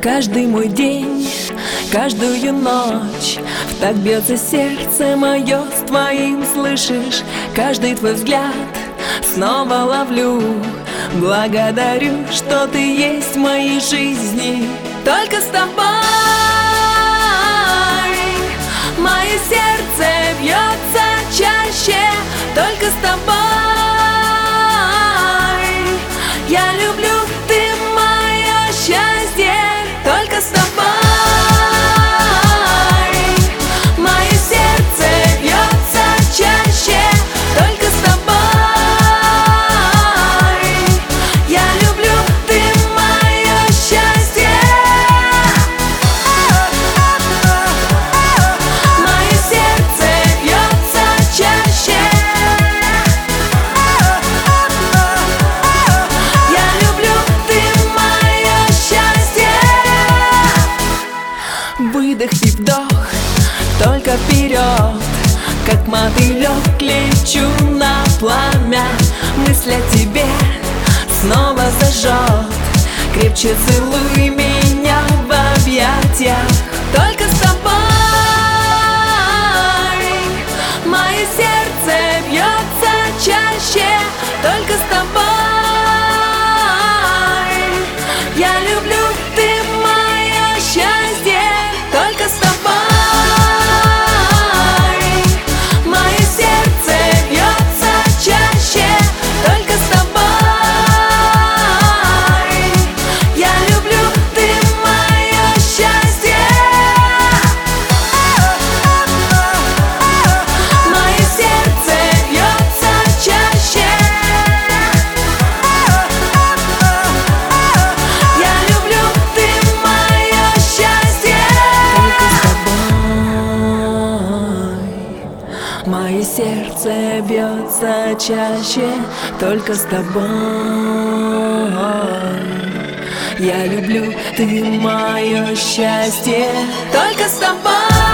Каждый мой день, каждую ночь в так бьется сердце мое с твоим, слышишь? Каждый твой взгляд снова ловлю. Благодарю, что ты есть в моей жизни. Только с тобой мое сердце бьется чаще. Только с тобой я люблю, ты мое счастье. Только с тобой мое сердце бьется чаще. Только с тобой я люблю, ты мое счастье. Мое сердце бьется чаще. Я люблю, ты мое счастье. Выдох и вдох, только вперед, как мотылек лечу на пламя. Мысль о тебе снова зажжет. Крепче целуй меня в объятиях. Только с тобой мое сердце бьется чаще. Только с тобой я люблю, ты мое счастье. Только с тобой мое сердце бьется чаще. Только с тобой я люблю, ты мое счастье. Мое сердце бьется чаще. Я люблю, ты мое счастье. Мое сердце бьется чаще. Только с тобой я люблю, ты мое счастье. Только с тобой.